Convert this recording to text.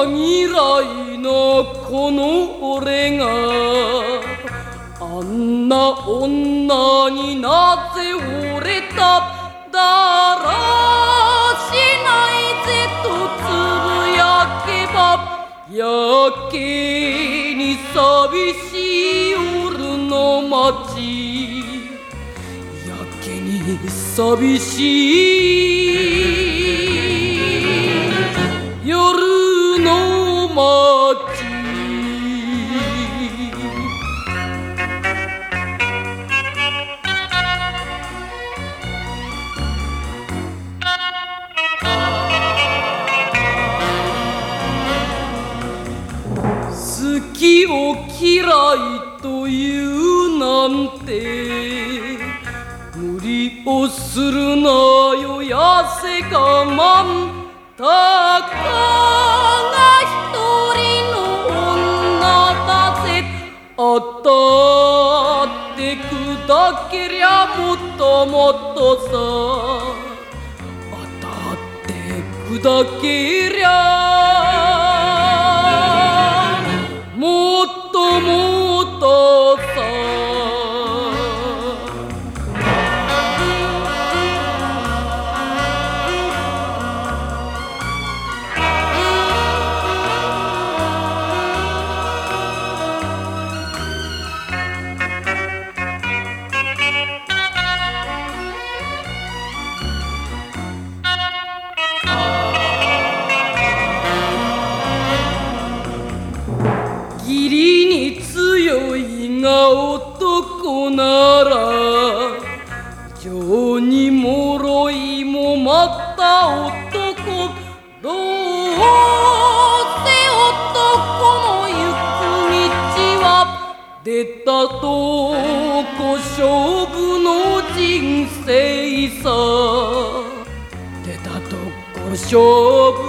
嫌いなこの俺があんな女になぜ惚れただらしないぜとつぶやけばやけに寂しい夜の街やけに寂しい夜の街好きを嫌いというなんて無理をするなよ痩せ我慢たかが一人の女だぜ当たって砕けりゃもっともっとさ当たって砕けりゃもっともっとさ義理に強いが男なら情に脆いもまた男どうせ男の行く道は出たとこ勝負の人生さ出たとこ勝負